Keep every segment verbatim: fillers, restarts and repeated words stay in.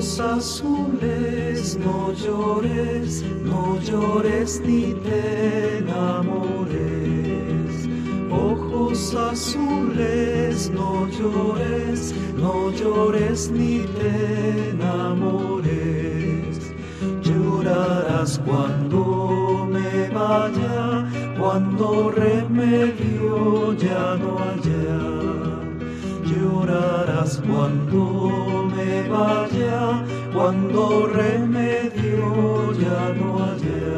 ojos azules, no llores, no llores ni te enamores. Ojos azules, no llores, no llores ni te enamores. Llorarás cuando me vaya, cuando remedio ya no haya. Llorarás cuando me vaya, cuando remedio ya no haya.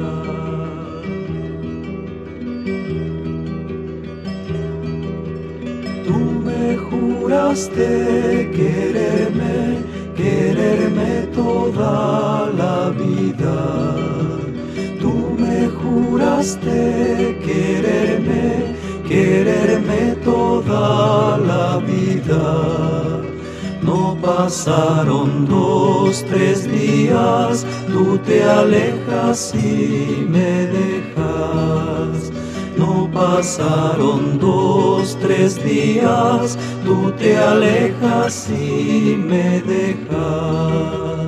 Tú me juraste quererme, quererme toda la vida. Tú me juraste quererme, quererme toda la vida. No pasaron dos, tres días, tú te alejas y me dejas. No pasaron dos, tres días, tú te alejas y me dejas.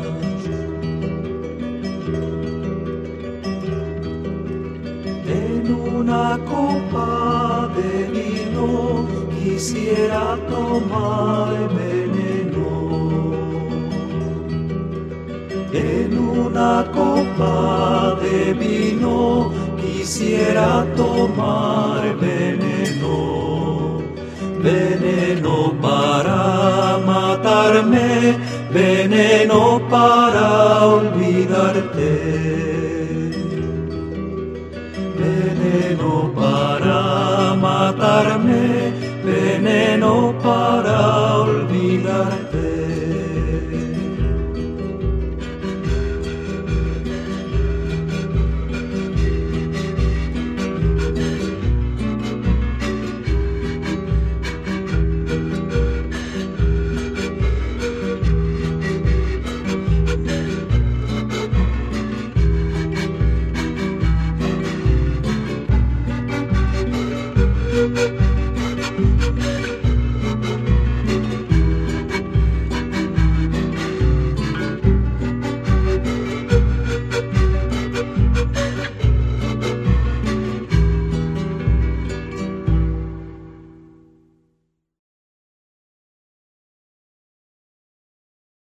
En una copa de vino quisiera tomar veneno. En una copa de vino quisiera tomar veneno. Veneno para matarme, veneno para